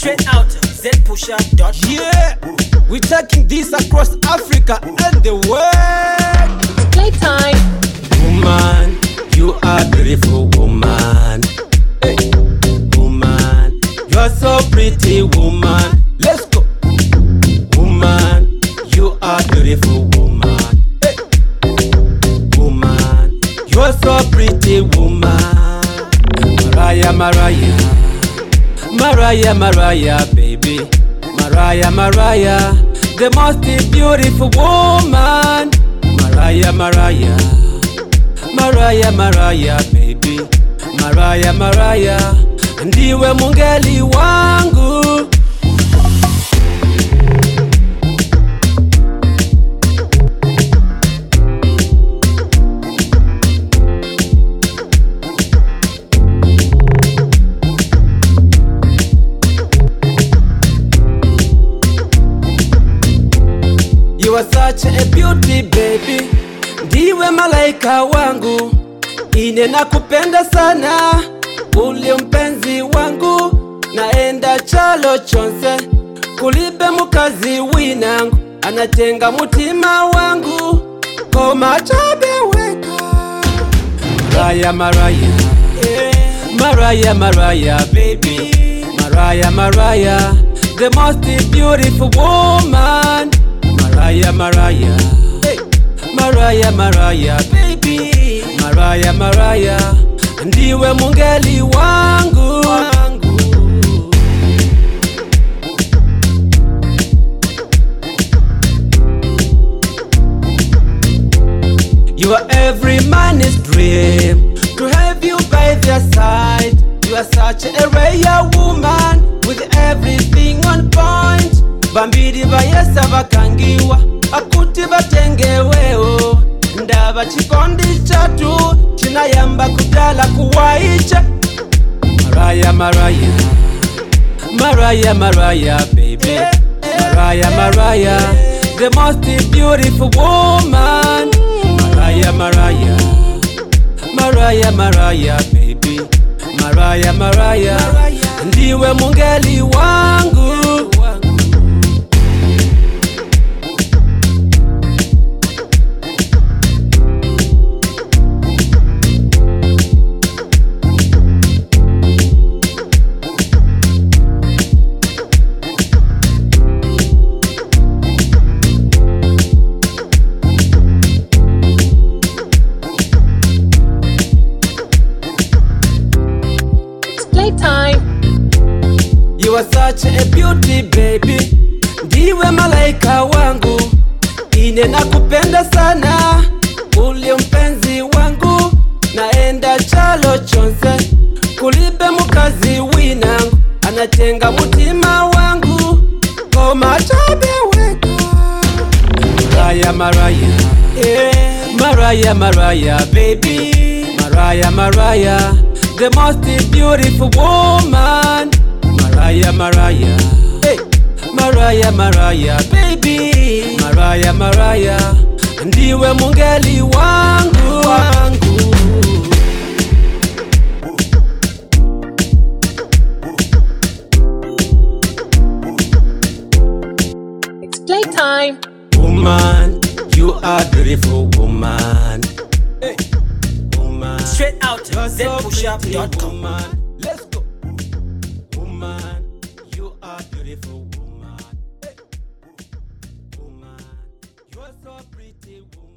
Straight out zpushup.com. Yeah, we're taking this across Africa and the world. Playtime. Woman, you are beautiful woman. Hey. Woman, you are so pretty woman. Let's go. Woman, you are beautiful woman. Hey. Woman, you are so pretty woman. Mariah, Mariah, Mariah, Mariah, baby. Mariah, Mariah, the most beautiful woman. Mariah, Mariah, Mariah, Mariah, baby. Mariah, Mariah, ndiwe mungeli wangu. You are such a beauty baby, ndiwe malaika wangu, ine nakupenda sana, ule mpenzi wangu, naenda chalo chonse, kulibe mukazi winangu, anatenga mutima wangu, koma chabe weka. Mariah, Mariah, Mariah, Mariah, baby. Mariah, Mariah, the most beautiful woman. Mariah, Mariah, hey. Mariah, Mariah, baby. Mariah, Mariah, ndiwe mungeli wangu. You are every man's dream, to have you by their side. You are such a rare woman, with everything on point. Bambiri bayesa bakangiwa, akuti batengeweo. Ndaba chikondi chatu, chinayamba kudala kuwaicha. Mariah, Mariah, Mariah, Mariah, baby. Mariah, Mariah, the most beautiful woman. Mariah, Mariah, Mariah, Mariah, baby. Mariah, Mariah, ndiwe mungeli wangu. Playtime. You are such a beauty baby, ndiwe malaika wangu, ine nakupenda sana, ule mpenzi wangu, naenda chalo chonse, kulibe mukazi winangu, anatenga mutima wangu, koma chabe weka. Mariah, Mariah, Mariah, Mariah, baby. Mariah, Mariah, the most beautiful woman. Mariah, Mariah, hey. Mariah, Mariah, baby. Mariah, Mariah, ndiwe mungeli wangu. It's playtime. Woman, you are beautiful woman. Hey. Woman, Straight out you're so pretty zpushup.com. woman. Let's go. Woman, you are beautiful woman. Hey. Woman, you are so pretty woman.